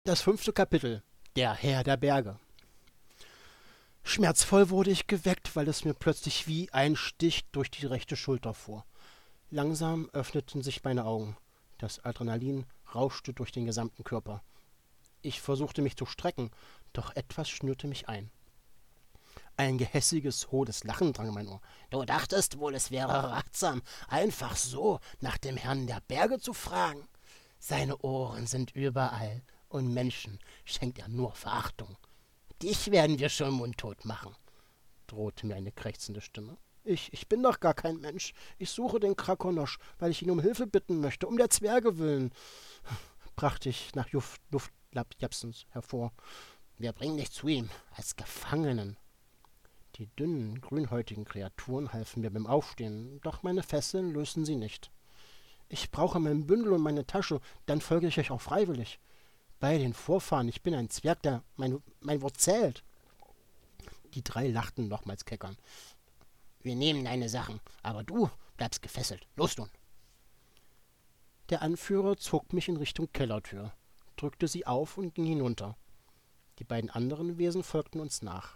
Das 5. Kapitel. Der Herr der Berge. Schmerzvoll wurde ich geweckt, weil es mir plötzlich wie ein Stich durch die rechte Schulter fuhr. Langsam öffneten sich meine Augen. Das Adrenalin rauschte durch den gesamten Körper. Ich versuchte mich zu strecken, doch etwas schnürte mich ein. Ein gehässiges, hohles Lachen drang in mein Ohr. »Du dachtest wohl, es wäre ratsam, einfach so nach dem Herrn der Berge zu fragen? Seine Ohren sind überall, und Menschen schenkt er nur Verachtung. Dich werden wir schon mundtot machen«, drohte mir eine krächzende Stimme. Ich bin doch gar kein Mensch. Ich suche den Krakonosch, weil ich ihn um Hilfe bitten möchte, um der Zwerge willen«, brachte ich nach Luft japsend hervor. »Wir bringen dich zu ihm, als Gefangenen.« Die dünnen, grünhäutigen Kreaturen halfen mir beim Aufstehen, doch meine Fesseln lösten sie nicht. »Ich brauche mein Bündel und meine Tasche, dann folge ich euch auch freiwillig. Bei den Vorfahren, ich bin ein Zwerg, der mein Wort zählt.« Die drei lachten nochmals keckern. »Wir nehmen deine Sachen, aber du bleibst gefesselt. Los nun!« Der Anführer zog mich in Richtung Kellertür, drückte sie auf und ging hinunter. Die beiden anderen Wesen folgten uns nach.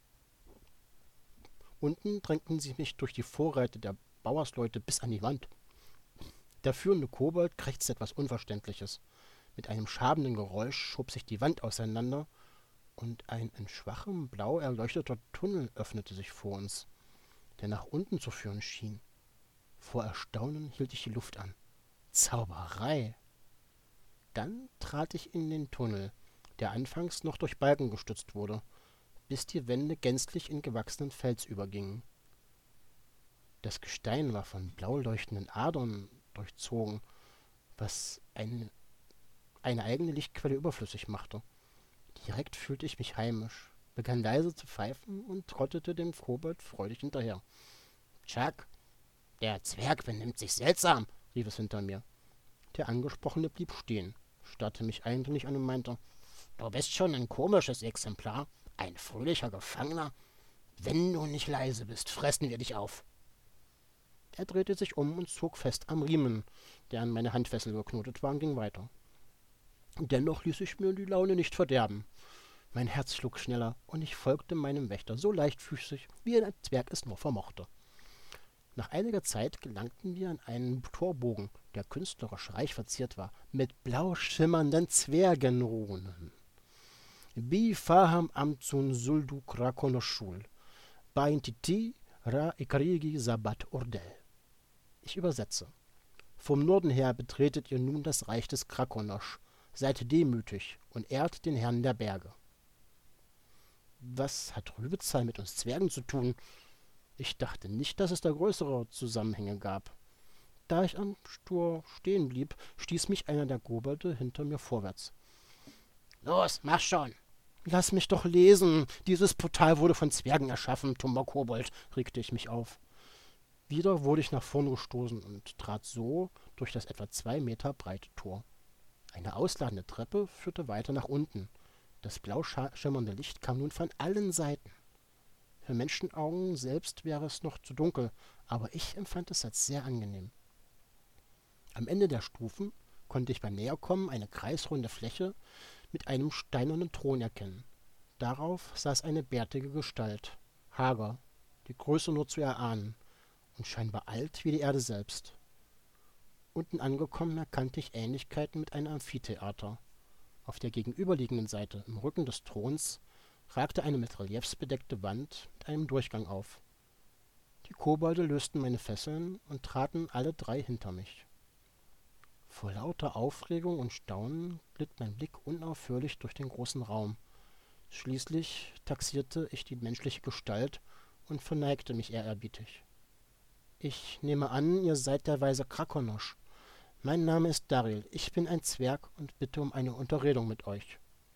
Unten drängten sie mich durch die Vorräte der Bauersleute bis an die Wand. Der führende Kobold krächzte etwas Unverständliches. Mit einem schabenden Geräusch schob sich die Wand auseinander, und ein in schwachem Blau erleuchteter Tunnel öffnete sich vor uns, der nach unten zu führen schien. Vor Erstaunen hielt ich die Luft an. Zauberei! Dann trat ich in den Tunnel, der anfangs noch durch Balken gestützt wurde, bis die Wände gänzlich in gewachsenen Fels übergingen. Das Gestein war von blau leuchtenden Adern durchzogen, was eine eigene Lichtquelle überflüssig machte. Direkt fühlte ich mich heimisch, begann leise zu pfeifen und trottete dem Kobold freudig hinterher. »Chuck, der Zwerg benimmt sich seltsam«, rief es hinter mir. Der Angesprochene blieb stehen, starrte mich eindringlich an und meinte, »Du bist schon ein komisches Exemplar, ein fröhlicher Gefangener. Wenn du nicht leise bist, fressen wir dich auf.« Er drehte sich um und zog fest am Riemen, der an meine Handfessel geknotet war, und ging weiter. Dennoch ließ ich mir die Laune nicht verderben. Mein Herz schlug schneller, und ich folgte meinem Wächter so leichtfüßig, wie ein Zwerg es nur vermochte. Nach einiger Zeit gelangten wir an einen Torbogen, der künstlerisch reich verziert war, mit blau schimmernden Zwergenrunen. Bi faham amtsun suldu krakonoshul, baintiti ra ikrigi sabat urdel. Ich übersetze. Vom Norden her betretet ihr nun das Reich des Krakonosch. Seid demütig und ehrt den Herrn der Berge. Was hat Rübezahl mit uns Zwergen zu tun? Ich dachte nicht, dass es da größere Zusammenhänge gab. Da ich am Stur stehen blieb, stieß mich einer der Kobolde hinter mir vorwärts. »Los, mach schon!« »Lass mich doch lesen! Dieses Portal wurde von Zwergen erschaffen, tummer Kobold«, regte ich mich auf. Wieder wurde ich nach vorn gestoßen und trat so durch das etwa 2 Meter breite Tor. Eine ausladende Treppe führte weiter nach unten. Das blau schimmernde Licht kam nun von allen Seiten. Für Menschenaugen selbst wäre es noch zu dunkel, aber ich empfand es als sehr angenehm. Am Ende der Stufen konnte ich beim Näherkommen eine kreisrunde Fläche mit einem steinernen Thron erkennen. Darauf saß eine bärtige Gestalt, hager, die Größe nur zu erahnen, und scheinbar alt wie die Erde selbst. Unten angekommen erkannte ich Ähnlichkeiten mit einem Amphitheater. Auf der gegenüberliegenden Seite, im Rücken des Throns, ragte eine mit Reliefs bedeckte Wand mit einem Durchgang auf. Die Kobolde lösten meine Fesseln und traten alle 3 hinter mich. Vor lauter Aufregung und Staunen glitt mein Blick unaufhörlich durch den großen Raum. Schließlich taxierte ich die menschliche Gestalt und verneigte mich ehrerbietig. »Ich nehme an, ihr seid der weise Krakonosch. Mein Name ist Daril, ich bin ein Zwerg und bitte um eine Unterredung mit euch.«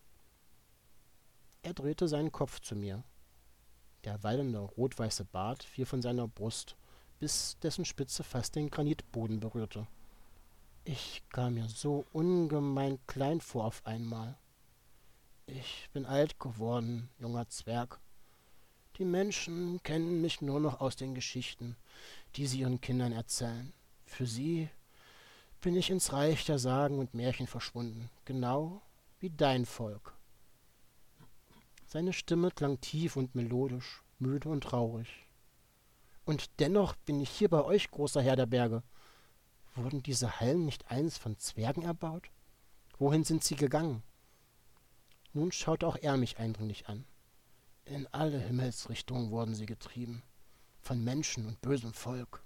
Er drehte seinen Kopf zu mir. Der wallende rot-weiße Bart fiel von seiner Brust, bis dessen Spitze fast den Granitboden berührte. Ich kam mir so ungemein klein vor auf einmal. »Ich bin alt geworden, junger Zwerg. Die Menschen kennen mich nur noch aus den Geschichten, die sie ihren Kindern erzählen. Für sie bin ich ins Reich der Sagen und Märchen verschwunden, genau wie dein Volk. Seine Stimme klang tief und melodisch, müde und traurig. Und dennoch bin ich hier bei euch, großer Herr der Berge. Wurden diese Hallen nicht einst von Zwergen erbaut? Wohin sind sie gegangen? Nun schaute auch er mich eindringlich an. In alle Himmelsrichtungen wurden sie getrieben, von Menschen und bösem Volk.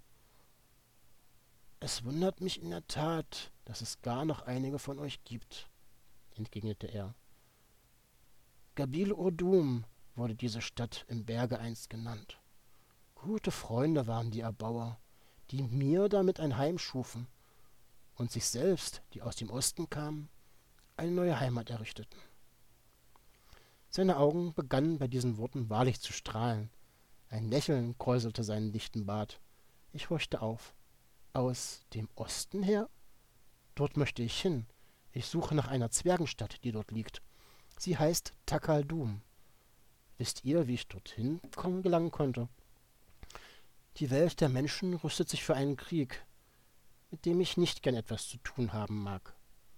Es wundert mich in der Tat, dass es gar noch einige von euch gibt, entgegnete er. Gabil Urdum wurde diese Stadt im Berge einst genannt. Gute Freunde waren die Erbauer, die mir damit ein Heim schufen und sich selbst, die aus dem Osten kamen, eine neue Heimat errichteten. Seine Augen begannen bei diesen Worten wahrlich zu strahlen. Ein Lächeln kräuselte seinen dichten Bart. Ich horchte auf. Aus dem Osten her? Dort möchte ich hin. Ich suche nach einer Zwergenstadt, die dort liegt. Sie heißt Takaldum. Wisst ihr, wie ich dorthin gelangen konnte? Die Welt der Menschen rüstet sich für einen Krieg, mit dem ich nicht gern etwas zu tun haben mag.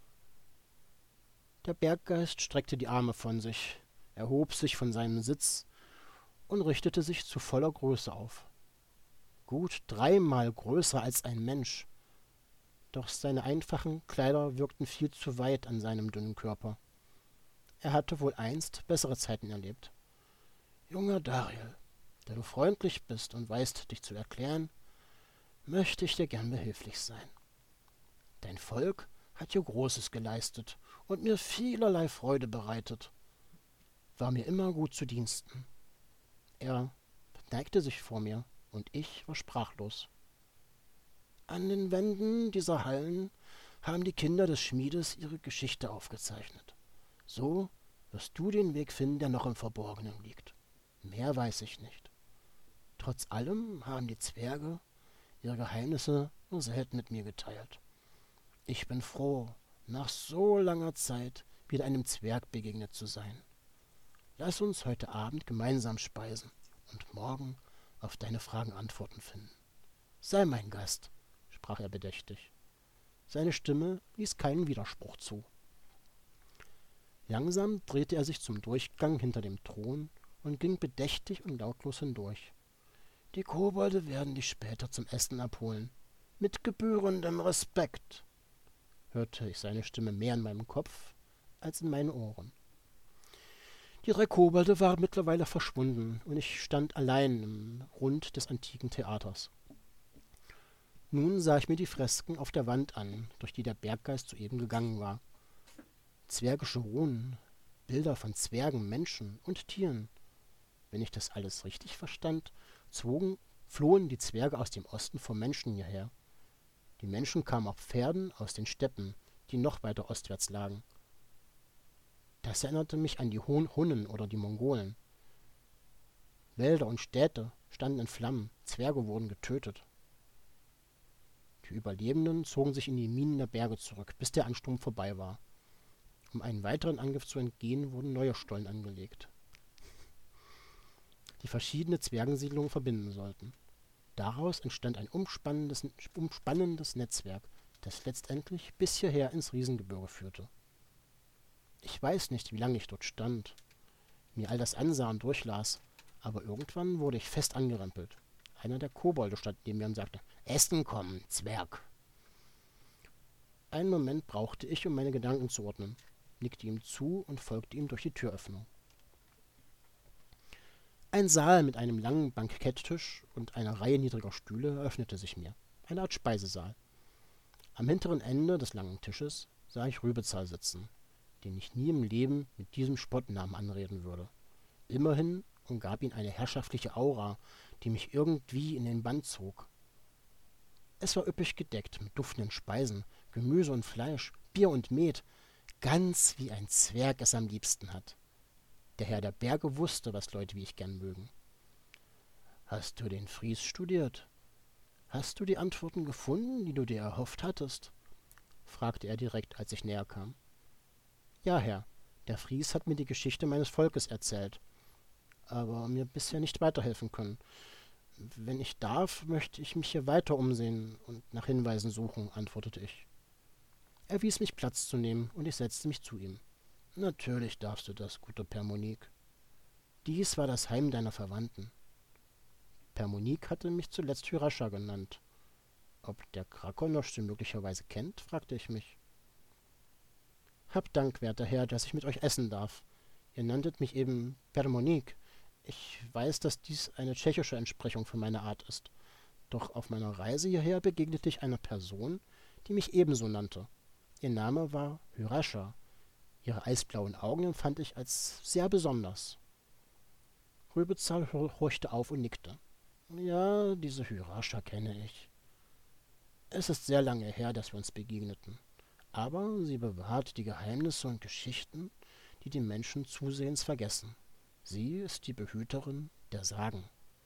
Der Berggeist streckte die Arme von sich, erhob sich von seinem Sitz und richtete sich zu voller Größe auf. Gut 3-mal größer als ein Mensch, doch seine einfachen Kleider wirkten viel zu weit an seinem dünnen Körper. Er hatte wohl einst bessere Zeiten erlebt. Junger Dariel, da du freundlich bist und weißt, dich zu erklären, möchte ich dir gern behilflich sein. Dein Volk hat dir Großes geleistet und mir vielerlei Freude bereitet. War mir immer gut zu Diensten. Er neigte sich vor mir, und ich war sprachlos. An den Wänden dieser Hallen haben die Kinder des Schmiedes ihre Geschichte aufgezeichnet. So wirst du den Weg finden, der noch im Verborgenen liegt. Mehr weiß ich nicht. Trotz allem haben die Zwerge ihre Geheimnisse nur selten mit mir geteilt. Ich bin froh, nach so langer Zeit wieder einem Zwerg begegnet zu sein. Lass uns heute Abend gemeinsam speisen und morgen auf deine Fragen Antworten finden. Sei mein Gast, sprach er bedächtig. Seine Stimme ließ keinen Widerspruch zu. Langsam drehte er sich zum Durchgang hinter dem Thron und ging bedächtig und lautlos hindurch. Die Kobolde werden dich später zum Essen abholen. Mit gebührendem Respekt, hörte ich seine Stimme mehr in meinem Kopf als in meinen Ohren. Die 3 Kobolde waren mittlerweile verschwunden und ich stand allein im Rund des antiken Theaters. Nun sah ich mir die Fresken auf der Wand an, durch die der Berggeist soeben gegangen war. Zwergische Runen, Bilder von Zwergen, Menschen und Tieren. Wenn ich das alles richtig verstand, flohen die Zwerge aus dem Osten vom Menschen hierher. Die Menschen kamen auf Pferden aus den Steppen, die noch weiter ostwärts lagen. Das erinnerte mich an die Hunnen oder die Mongolen. Wälder und Städte standen in Flammen, Zwerge wurden getötet. Die Überlebenden zogen sich in die Minen der Berge zurück, bis der Ansturm vorbei war. Um einen weiteren Angriff zu entgehen, wurden neue Stollen angelegt, die verschiedene Zwergensiedlungen verbinden sollten. Daraus entstand ein umspannendes Netzwerk, das letztendlich bis hierher ins Riesengebirge führte. Ich weiß nicht, wie lange ich dort stand, mir all das ansah und durchlas, aber irgendwann wurde ich fest angerempelt. Einer der Kobolde stand neben mir und sagte, »Essen kommen, Zwerg!« Einen Moment brauchte ich, um meine Gedanken zu ordnen, nickte ihm zu und folgte ihm durch die Türöffnung. Ein Saal mit einem langen Banketttisch und einer Reihe niedriger Stühle öffnete sich mir, eine Art Speisesaal. Am hinteren Ende des langen Tisches sah ich Rübezahl sitzen, den ich nie im Leben mit diesem Spottnamen anreden würde. Immerhin umgab ihn eine herrschaftliche Aura, die mich irgendwie in den Bann zog. Es war üppig gedeckt mit duftenden Speisen, Gemüse und Fleisch, Bier und Met, ganz wie ein Zwerg es am liebsten hat. Der Herr der Berge wusste, was Leute wie ich gern mögen. »Hast du den Fries studiert? Hast du die Antworten gefunden, die du dir erhofft hattest?« fragte er direkt, als ich näher kam. »Ja, Herr, der Fries hat mir die Geschichte meines Volkes erzählt, aber mir bisher nicht weiterhelfen können. Wenn ich darf, möchte ich mich hier weiter umsehen und nach Hinweisen suchen«, antwortete ich. Er wies mich, Platz zu nehmen, und ich setzte mich zu ihm. Natürlich darfst du das, gute Permonik. Dies war das Heim deiner Verwandten. Permonik hatte mich zuletzt Hyrascha genannt. Ob der Krakonosch sie möglicherweise kennt, fragte ich mich. Habt Dank, werter Herr, dass ich mit euch essen darf. Ihr nanntet mich eben Permonik. Ich weiß, dass dies eine tschechische Entsprechung für meine Art ist. Doch auf meiner Reise hierher begegnete ich einer Person, die mich ebenso nannte. Ihr Name war Hyrascha. Ihre eisblauen Augen empfand ich als sehr besonders. Rübezahl horchte auf und nickte. Ja, diese Hyrascha kenne ich. Es ist sehr lange her, dass wir uns begegneten. Aber sie bewahrt die Geheimnisse und Geschichten, die Menschen zusehends vergessen. Sie ist die Behüterin der Sagen.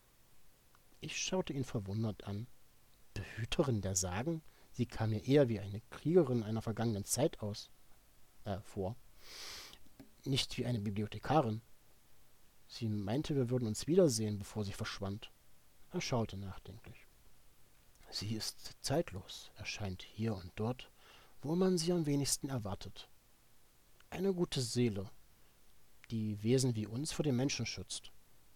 Ich schaute ihn verwundert an. Behüterin der Sagen? Sie kam mir eher wie eine Kriegerin einer vergangenen Zeit vor. Nicht wie eine Bibliothekarin. Sie meinte, wir würden uns wiedersehen, bevor sie verschwand. Er schaute nachdenklich. Sie ist zeitlos, erscheint hier und dort, wo man sie am wenigsten erwartet. Eine gute Seele, die Wesen wie uns vor den Menschen schützt.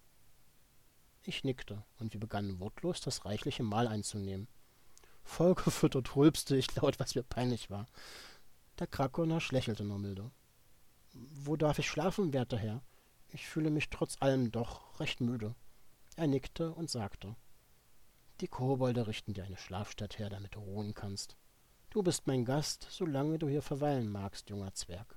Ich nickte, und wir begannen wortlos das reichliche Mahl einzunehmen. Vollgefüttert rülpste ich laut, was mir peinlich war. Der Krakonosch lächelte nur milde. »Wo darf ich schlafen, werter Herr? Ich fühle mich trotz allem doch recht müde.« Er nickte und sagte, »Die Kobolde richten dir eine Schlafstatt her, damit du ruhen kannst. Du bist mein Gast, solange du hier verweilen magst, junger Zwerg.«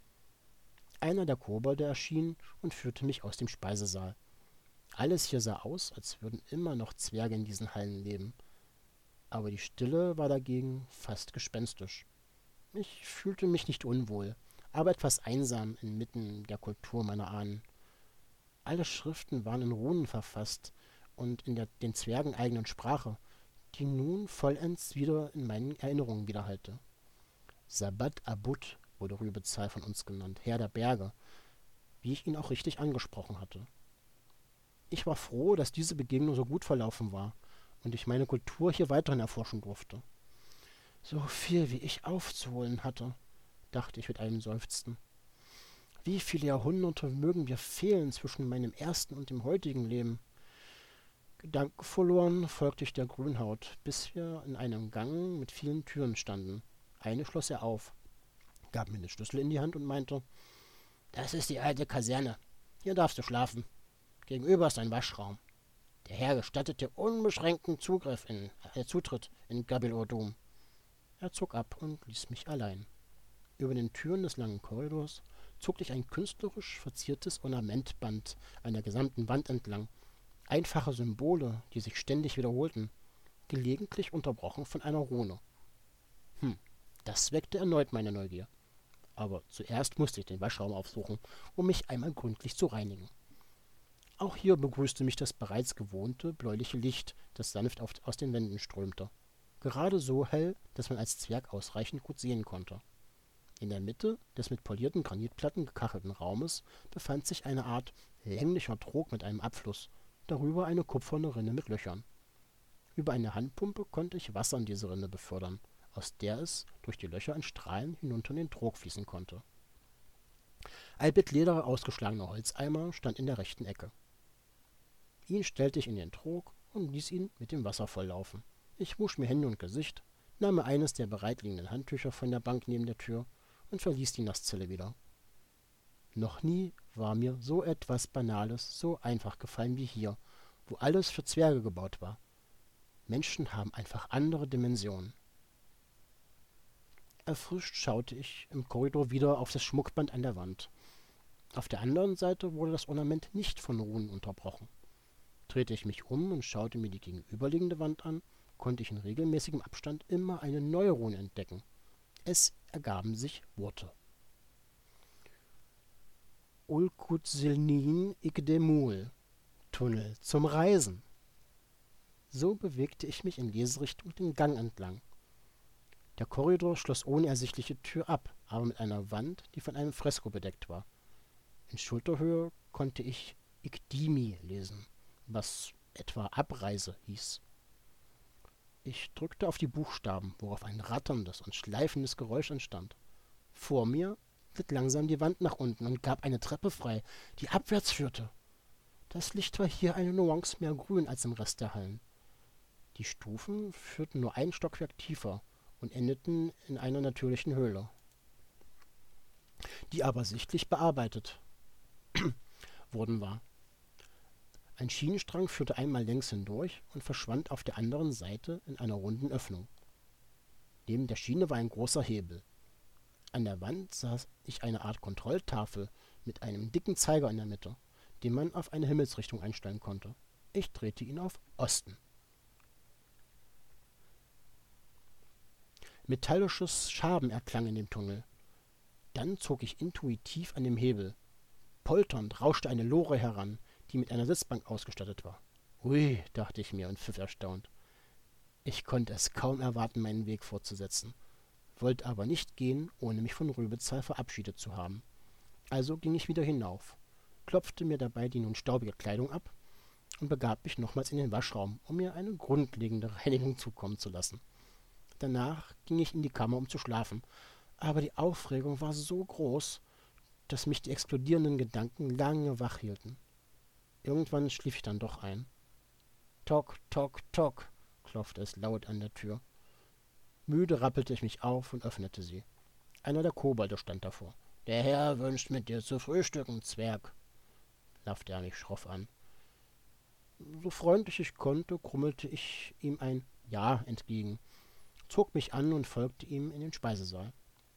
Einer der Kobolde erschien und führte mich aus dem Speisesaal. Alles hier sah aus, als würden immer noch Zwerge in diesen Hallen leben. Aber die Stille war dagegen fast gespenstisch. Ich fühlte mich nicht unwohl, aber etwas einsam inmitten der Kultur meiner Ahnen. Alle Schriften waren in Runen verfasst und in der den Zwergen eigenen Sprache, die nun vollends wieder in meinen Erinnerungen widerhallte. Sabbat Abut wurde Rübezahl von uns genannt, Herr der Berge, wie ich ihn auch richtig angesprochen hatte. Ich war froh, dass diese Begegnung so gut verlaufen war und ich meine Kultur hier weiterhin erforschen durfte. So viel, wie ich aufzuholen hatte, dachte ich mit einem Seufzen. Wie viele Jahrhunderte mögen wir fehlen zwischen meinem ersten und dem heutigen Leben? Gedankenverloren folgte ich der Grünhaut, bis wir in einem Gang mit vielen Türen standen. Eine schloss er auf, gab mir den Schlüssel in die Hand und meinte, »Das ist die alte Kaserne. Hier darfst du schlafen. Gegenüber ist ein Waschraum. Der Herr gestattet dir unbeschränkten Zutritt in Gabil-Ordum.« Er zog ab und ließ mich allein. Über den Türen des langen Korridors zog ich ein künstlerisch verziertes Ornamentband an der gesamten Wand entlang. Einfache Symbole, die sich ständig wiederholten, gelegentlich unterbrochen von einer Rune. Das weckte erneut meine Neugier. Aber zuerst musste ich den Waschraum aufsuchen, um mich einmal gründlich zu reinigen. Auch hier begrüßte mich das bereits gewohnte bläuliche Licht, das sanft aus den Wänden strömte. Gerade so hell, dass man als Zwerg ausreichend gut sehen konnte. In der Mitte des mit polierten Granitplatten gekachelten Raumes befand sich eine Art länglicher Trog mit einem Abfluss, darüber eine kupferne Rinne mit Löchern. Über eine Handpumpe konnte ich Wasser in diese Rinne befördern, aus der es durch die Löcher in Strahlen hinunter in den Trog fließen konnte. Ein mit Leder ausgeschlagener Holzeimer stand in der rechten Ecke. Ihn stellte ich in den Trog und ließ ihn mit dem Wasser volllaufen. Ich wusch mir Hände und Gesicht, nahm mir eines der bereitliegenden Handtücher von der Bank neben der Tür und verließ die Nasszelle wieder. Noch nie war mir so etwas Banales so einfach gefallen wie hier, wo alles für Zwerge gebaut war. Menschen haben einfach andere Dimensionen. Erfrischt schaute ich im Korridor wieder auf das Schmuckband an der Wand. Auf der anderen Seite wurde das Ornament nicht von Runen unterbrochen. Drehte ich mich um und schaute mir die gegenüberliegende Wand an, konnte ich in regelmäßigem Abstand immer eine neue Rune entdecken. Es ergaben sich Worte. Ulkutsilnin Igdemul, Tunnel zum Reisen. So bewegte ich mich in Leserichtung den Gang entlang. Der Korridor schloss ohne ersichtliche Tür ab, aber mit einer Wand, die von einem Fresko bedeckt war. In Schulterhöhe konnte ich Igdimi lesen, was etwa Abreise hieß. Ich drückte auf die Buchstaben, worauf ein ratterndes und schleifendes Geräusch entstand. Vor mir glitt langsam die Wand nach unten und gab eine Treppe frei, die abwärts führte. Das Licht war hier eine Nuance mehr grün als im Rest der Hallen. Die Stufen führten nur ein Stockwerk tiefer und endeten in einer natürlichen Höhle, die aber sichtlich bearbeitet worden war. Ein Schienenstrang führte einmal längs hindurch und verschwand auf der anderen Seite in einer runden Öffnung. Neben der Schiene war ein großer Hebel. An der Wand sah ich eine Art Kontrolltafel mit einem dicken Zeiger in der Mitte, den man auf eine Himmelsrichtung einstellen konnte. Ich drehte ihn auf Osten. Metallisches Schaben erklang in dem Tunnel. Dann zog ich intuitiv an dem Hebel. Polternd rauschte eine Lore heran, die mit einer Sitzbank ausgestattet war. Ui, dachte ich mir und pfiff erstaunt. Ich konnte es kaum erwarten, meinen Weg fortzusetzen, wollte aber nicht gehen, ohne mich von Rübezahl verabschiedet zu haben. Also ging ich wieder hinauf, klopfte mir dabei die nun staubige Kleidung ab und begab mich nochmals in den Waschraum, um mir eine grundlegende Reinigung zukommen zu lassen. Danach ging ich in die Kammer, um zu schlafen, aber die Aufregung war so groß, dass mich die explodierenden Gedanken lange wach hielten. Irgendwann schlief ich dann doch ein. Tock, tock, tock, klopfte es laut an der Tür. Müde rappelte ich mich auf und öffnete sie. Einer der Kobolde stand davor. »Der Herr wünscht, mit dir zu frühstücken, Zwerg«, blaffte er mich schroff an. So freundlich ich konnte, krummelte ich ihm ein Ja entgegen, zog mich an und folgte ihm in den Speisesaal.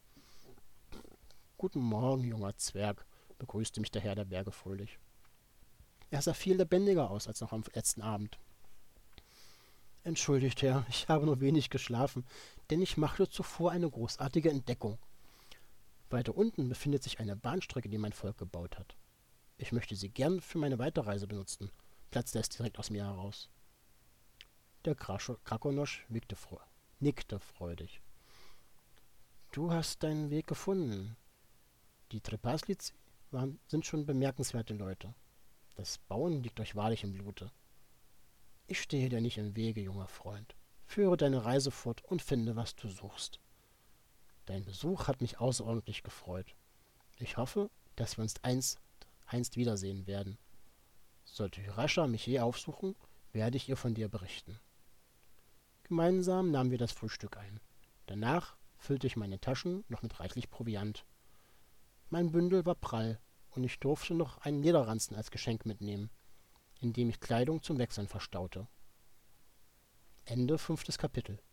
»Guten Morgen, junger Zwerg«, begrüßte mich der Herr der Berge fröhlich. Er sah viel lebendiger aus als noch am letzten Abend. »Entschuldigt, Herr, ich habe nur wenig geschlafen, denn ich machte zuvor eine großartige Entdeckung. Weiter unten befindet sich eine Bahnstrecke, die mein Volk gebaut hat. Ich möchte sie gern für meine Weiterreise benutzen«, platzte es direkt aus mir heraus. Der Krakonosch nickte freudig. »Du hast deinen Weg gefunden. Die Trepaslici sind schon bemerkenswerte Leute. Das Bauen liegt euch wahrlich im Blute. Ich stehe dir nicht im Wege, junger Freund. Führe deine Reise fort und finde, was du suchst. Dein Besuch hat mich außerordentlich gefreut. Ich hoffe, dass wir uns einst wiedersehen werden. Sollte Hyrascha mich je aufsuchen, werde ich ihr von dir berichten.« Gemeinsam nahmen wir das Frühstück ein. Danach füllte ich meine Taschen noch mit reichlich Proviant. Mein Bündel war prall, und ich durfte noch einen Lederranzen als Geschenk mitnehmen, in dem ich Kleidung zum Wechseln verstaute. Ende 5. Kapitel.